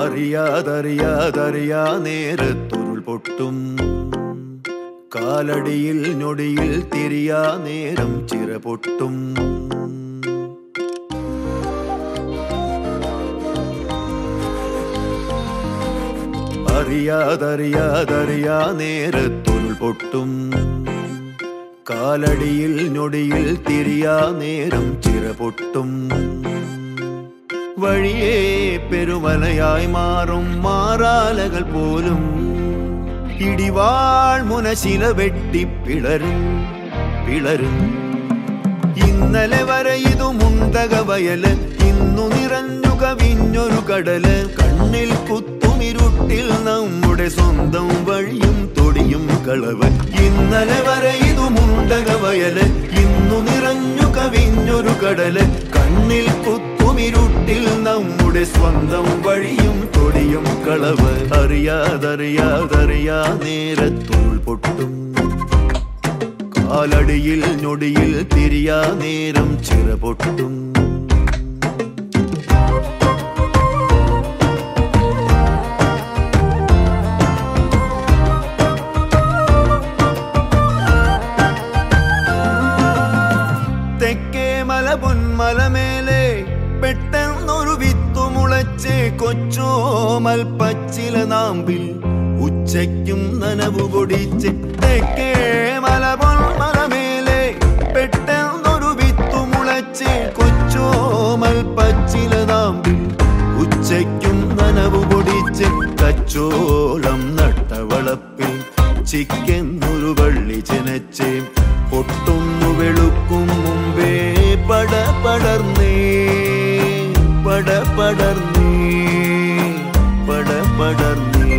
അറിയാതറിയാതറിയാ നേരത്തുരുൾ പൊട്ടും കാലടിയിൽ ഞൊടിയിൽ തിരിയാ നേരം ചിറ പൊട്ടും. അറിയാതറിയാതറിയാ നേരത്തുരുൾ പൊട്ടും കാലടിയിൽ ഞൊടിയിൽ തിരിയാ നേരം ചിറ പൊട്ടും. വഴിയേ പെരുമലയായി മാറും മാറാലകൾ പോലും ഇടിവാൾ മുനശില വെട്ടി പിളരും പിളരും. ഇന്നലെ വരെ ഇതു മുണ്ടക വയല്, ഇന്നു നിറഞ്ഞു കവിഞ്ഞൊരു കടല്. കണ്ണിൽ കുത്തുമിരുട്ടിൽ നമ്മുടെ സ്വന്തം വഴിയും തൊടിയും കളവ്. ഇന്നലെ വരെ ഇതു മുണ്ടക വയല്, ഇന്നു നിറഞ്ഞു കവിഞ്ഞൊരു കടല്. കണ്ണിൽ കുത്തുമിരുട്ടിൽ നമ്മുടെ സ്വന്തം വഴിയും തൊടിയും കളവ്. അറിയാതറിയാതറിയാ നേരത്തുരുൾ പൊട്ടും കാലടിയിൽ ഞൊടിയിൽ തിരിയാ നേരം ചിറ പൊട്ടും. തെക്കേ മല പൊന്മലമേലെ പെട്ടെന്നൊരു വിത്തു മുളച്ച് കൊച്ചോമൽ പച്ചില നാമ്പിൽ ഉച്ചയ്ക്കും നനവു പൊടിച്ച്. തെക്കേ മല പൊന്മലമേലെ പെട്ടെന്നൊരു വിത്തു മുളച്ച് കൊച്ചോമൽ പച്ചില നാമ്പിൽ ഉച്ചയ്ക്കും നനവു പൊടിച്ച്. കച്ചോളം നട്ടവളപ്പിൽ ചിക്കെന്നൊരു വള്ളി ചെനച്ച് പൊട്ടുന്നു വെളുക്കും മുമ്പേ പടപടർന്നേ പടപടർന്നേ പടപടർന്നേ.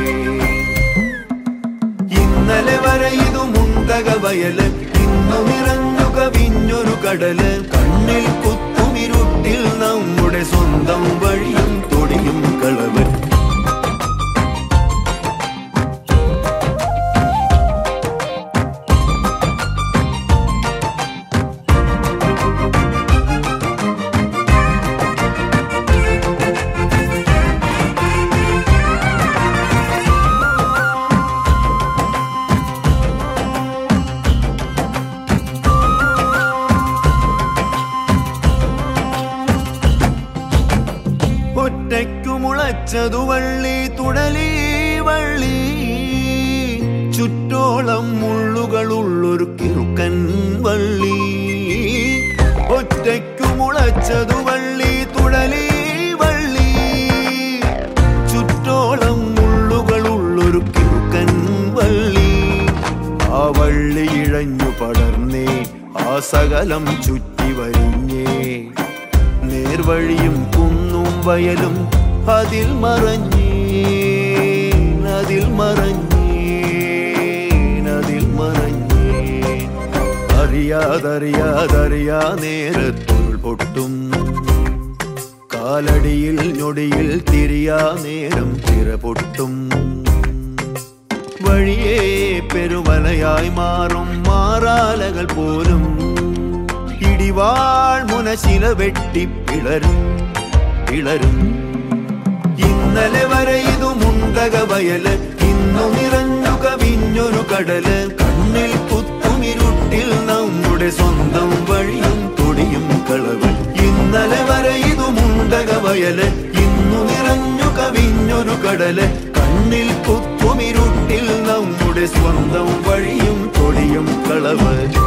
ഇന്നലെ വരെ ഇതു മുണ്ടക വയല്, ഇന്നു നിറഞ്ഞു കവിഞ്ഞൊരു കടല്. കണ്ണിൽ കുത്തുമിരുട്ടിൽ നമ്മുടെ സ്വന്തം വഴിയും തൊടിയും കളവ്. ഒറ്റയ്ക്കു മുളച്ചതു വള്ളി തുടലി വള്ളി, ചുറ്റോളം മുള്ളുകളുള്ളൊരു കിറുക്കൻ വള്ളി. ഒറ്റയ്ക്കു മുളച്ചതു വള്ളി തുടലി വള്ളി, ചുറ്റോളം മുള്ളുകളുള്ളൊരു കിറുക്കൻ വള്ളി. ആ വള്ളി ഇഴഞ്ഞു പടർന്നേ ആ സകലം ചുറ്റി വരിഞ്ഞേ. നേർവഴിയും കുന്നും വയലും അതിൽ മറഞ്ഞേ അതിൽ മറഞ്ഞേ അതിൽ മറഞ്ഞേ. അറിയാതറിയാതറിയാ നേരത്തുരുൾ പൊട്ടും കാലടിയിൽ ഞൊടിയിൽ തിരിയാ നേരം ചിറ പൊട്ടും. വഴിയേ പെരുമലയായി മാറും മാറാലകൾ പോലും ഇടിവാൾ മുനശില വെട്ടി പിളരും പിളരും. ഇന്നലെ വരെ ഇതു മുണ്ടക വയല്, ഇന്നു നിറഞ്ഞു കവിഞ്ഞൊരു കടല്. കണ്ണിൽ കുത്തുമിരുട്ടിൽ നമ്മുടെ സ്വന്തം വഴിയും തൊടിയും കളവ്. ഇന്നലെ വരെ ഇതു മുണ്ടക വയല്, ഇന്നു നിറഞ്ഞു കവിഞ്ഞൊരു കടല്. കണ്ണിൽ കുത്തുമിരുട്ടിൽ നമ്മുടെ സ്വന്തം വഴിയും തൊടിയും കളവ്.